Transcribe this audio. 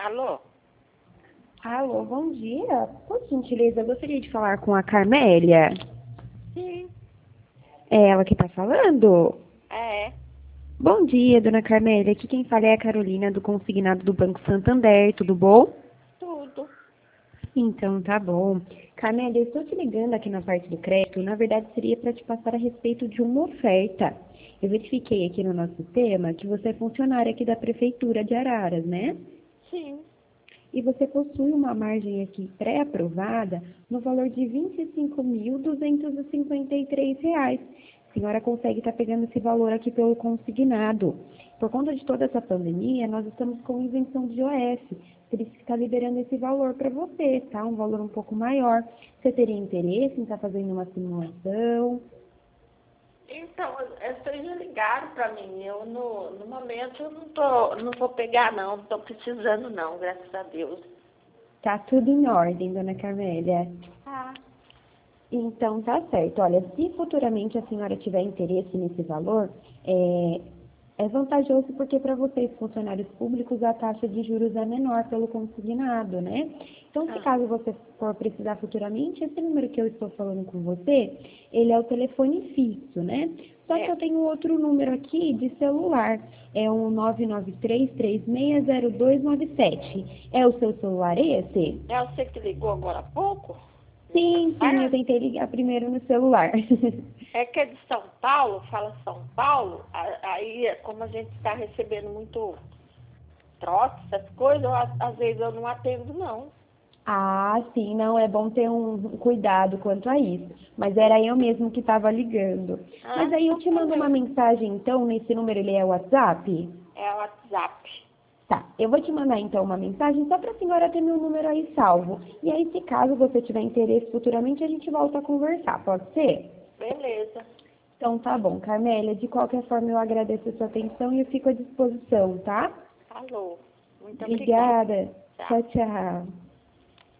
Alô? Alô, bom dia. Por gentileza, eu gostaria de falar com a Carmélia. Sim. É ela que está falando? É. Bom dia, dona Carmélia. Aqui quem fala é a Carolina, do consignado do Banco Santander. Tudo bom? Tudo. Então, tá bom. Carmélia, eu estou te ligando aqui na parte do crédito. Na verdade, seria para te passar a respeito de uma oferta. Eu verifiquei aqui no nosso sistema que você é funcionária aqui da Prefeitura de Araras, né? Sim. E você possui uma margem aqui pré-aprovada no valor de R$ 25.253. A senhora consegue estar pegando esse valor aqui pelo consignado. Por conta de toda essa pandemia, nós estamos com isenção de IOF. Por isso que está liberando esse valor para você, tá? Um valor um pouco maior. Você teria interesse em estar fazendo uma simulação? Então, vocês já ligaram para mim. Eu, no momento, eu não vou pegar, não. Não estou precisando, não, graças a Deus. Tá tudo em ordem, dona Carmélia. Ah. Então, tá certo. Olha, se futuramente a senhora tiver interesse nesse valor, é vantajoso porque para vocês, funcionários públicos, a taxa de juros é menor pelo consignado, né? Então, se caso você for precisar futuramente, esse número que eu estou falando com você, ele é o telefone fixo, né? Só que eu tenho outro número aqui de celular, é o 993360297. É o seu celular esse? É você que ligou agora há pouco? Sim, eu tentei ligar primeiro no celular. É que é de São Paulo, fala São Paulo, aí como a gente está recebendo muito trote, essas coisas, às vezes eu não atendo, não. Ah, sim, não, é bom ter um cuidado quanto a isso. Mas era eu mesmo que estava ligando. Mas aí eu te mando uma mensagem, então, nesse número, ele é o WhatsApp? É o WhatsApp. Tá, eu vou te mandar então uma mensagem só para a senhora ter meu número aí salvo. E aí, se caso você tiver interesse futuramente, a gente volta a conversar, pode ser? Beleza. Então tá bom, Carmélia, de qualquer forma eu agradeço a sua atenção e eu fico à disposição, tá? Alô. Muito obrigada. Obrigada. Tchau. Tchau, tchau.